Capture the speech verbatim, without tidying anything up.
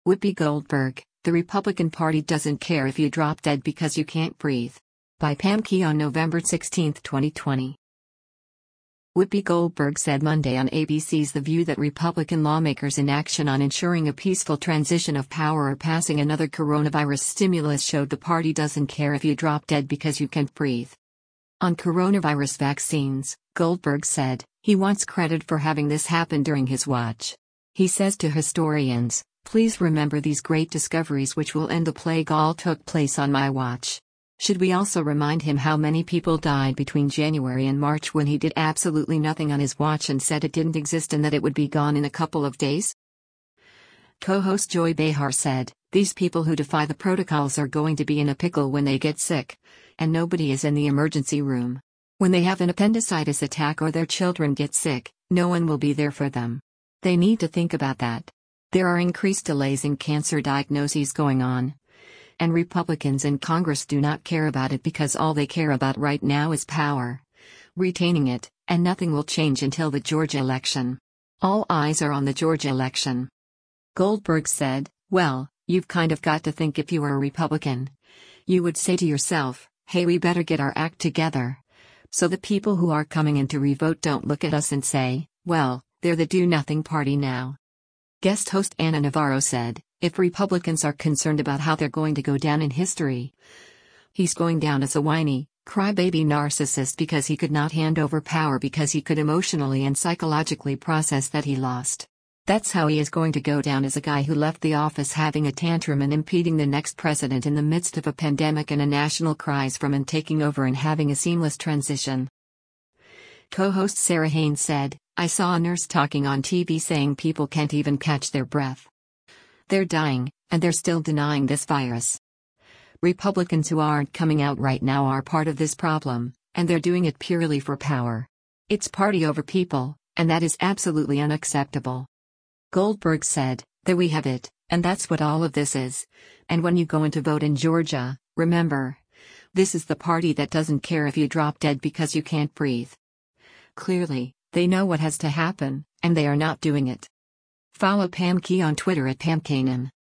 Whoopi Goldberg, the Republican Party doesn't care if you drop dead because you can't breathe. By Pam Key on November sixteenth, twenty twenty. Whoopi Goldberg said Monday on A B C's The View that Republican lawmakers' inaction on ensuring a peaceful transition of power or passing another coronavirus stimulus showed the party doesn't care if you drop dead because you can't breathe. On coronavirus vaccines, Goldberg said, he wants credit for having this happen during his watch. He says to historians, "Please remember these great discoveries which will end the plague all took place on my watch." Should we also remind him how many people died between January and March when he did absolutely nothing on his watch and said it didn't exist and that it would be gone in a couple of days? Co-host Joy Behar said, "These people who defy the protocols are going to be in a pickle when they get sick. And nobody is in the emergency room. When they have an appendicitis attack or their children get sick, no one will be there for them. They need to think about that. There are increased delays in cancer diagnoses going on. And Republicans in Congress do not care about it because all they care about right now is power. Retaining it, and nothing will change until the Georgia election. All eyes are on the Georgia election." Goldberg said, "Well, you've kind of got to think if you were a Republican. You would say to yourself, hey, we better get our act together. So the people who are coming in to revote don't look at us and say, well, they're the do-nothing party now." Guest host Ana Navarro said, "If Republicans are concerned about how they're going to go down in history, he's going down as a whiny, crybaby narcissist because he could not hand over power because he could emotionally and psychologically process that he lost. That's how he is going to go down, as a guy who left the office having a tantrum and impeding the next president in the midst of a pandemic and a national cries from him taking over and having a seamless transition." Co-host Sarah Haynes said, "I saw a nurse talking on T V saying people can't even catch their breath. They're dying, and they're still denying this virus. Republicans who aren't coming out right now are part of this problem, and they're doing it purely for power. It's party over people, and that is absolutely unacceptable." Goldberg said, "There we have it, and that's what all of this is. And when you go in to vote in Georgia, remember, this is the party that doesn't care if you drop dead because you can't breathe. Clearly, they know what has to happen, and they are not doing it." Follow Pam Key on Twitter at Pam Kanan.